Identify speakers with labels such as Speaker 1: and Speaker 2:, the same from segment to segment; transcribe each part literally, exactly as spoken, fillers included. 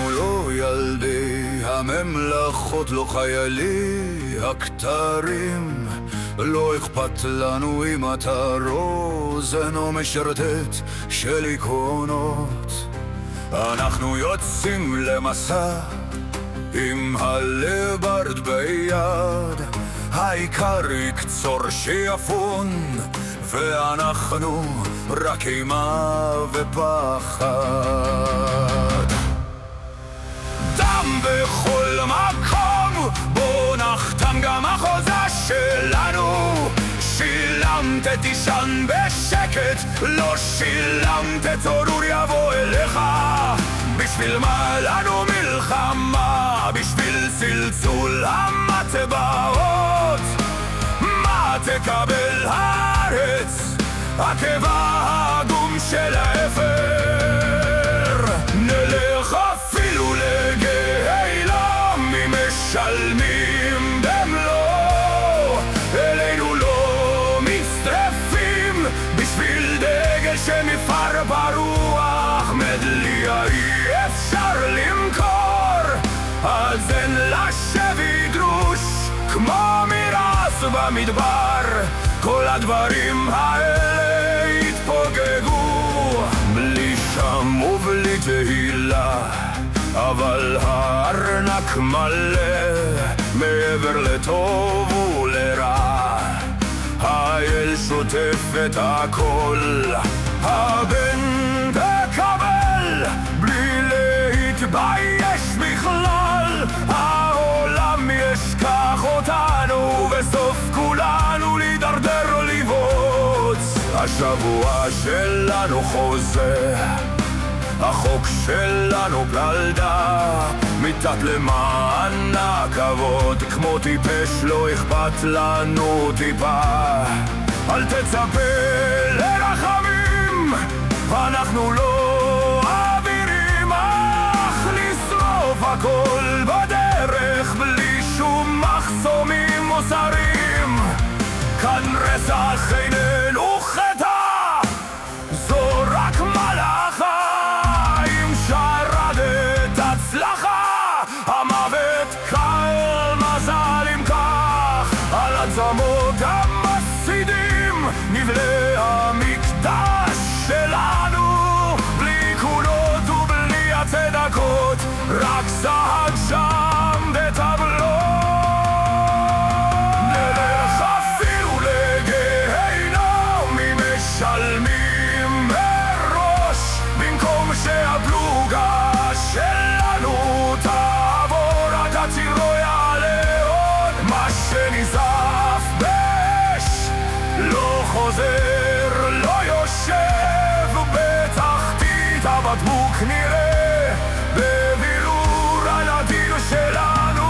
Speaker 1: אנחנו לא ילדי הממלכות, לא חיילי הכתרים. לא אכפת לנו אם אתה רוזן או משרתת של עקרונות. אנחנו יוצאים למסע עם הלברד ביד, העיקר יקצור שיפון, ואנחנו רק אימה ופחד. דם בכל מקום, בוא נחתם גם החוזה שלנו. שילמת תישן בשקט, לא שילמת צרור יבוא אליך. בשביל מה לנו מלחמה? בשביל צלצול המטבעות. מה תקבל הארץ? הקיבה הגום של האפר. נלך אפילו לגיהינום אם משלמים במלוא. אלינו לא מצטרפים בשביל דגל שמפר ברוח. מדליה אי אפשר למכור, אז אין לה שבי דרוש כמו מירס במדבר. כל הדברים האלה התפוגגו בלי שם ובלי תהילה, אבל הארנק מלא מעבר לטוב ולרע. האל שוטף את הכל, הבן תקבל בלי להתבייש בכלל. העולם ישכח אותנו בסוף כולנו להידרדר לבוץ. השבוע שלנו חוזה, החוק שלנו פלדה, מתת למען הכבוד. כמו טיפש לא אכפת לנו טיפה. אל תצפה לרחמים, אנחנו לא אווירים, אך נשרוף הכל בדרך בלי שום מחסומים מוסריים. כאן רצח איננו חטא, זו רק מלאכה. אם שרדת הצלחה, המוות קל מזל. אם כך על עצמות המסידים נבלה המקדש שלנו. בלי קולות ובלי הצדקות, רק סהד שם וטבלות. נלך אפילו לגיהינום אם משלמים מראש. במקום שהפלוגה שלנו תעבור עד הציר יעלה עוד. מה שנשרף באש לא חוזר, לא יושב בתחתית הבקבוק. נראה בבירור הנדיר שלנו.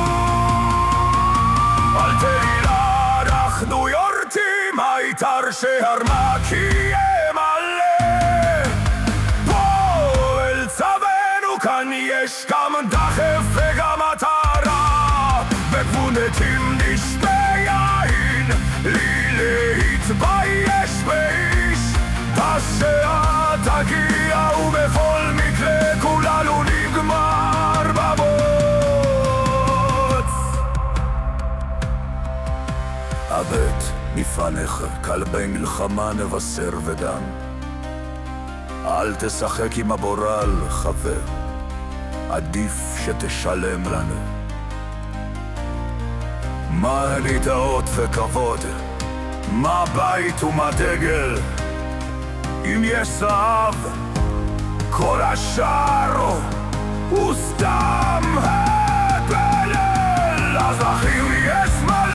Speaker 1: אל תהילה, אנחנו יורדים, העיקר שהרמק יהיה מלא. פה אל צבנו, כאן יש גם דחף וגם מטרה. בגבונתים נשתה יין, לי להתבייש באיש. השעה תגיע ובכל מקרה כולנו נגמר בבוץ. הבט מפניך, כלבי מלחמה נבשר ודם. אל תשחק עם הבורל חבר, עדיף שתשלם לנו. מה נטעות וכבוד, מה בית ומה דגל. אם יש זהב, כל השאר הוא סתם הבלל. אז אחים יש מה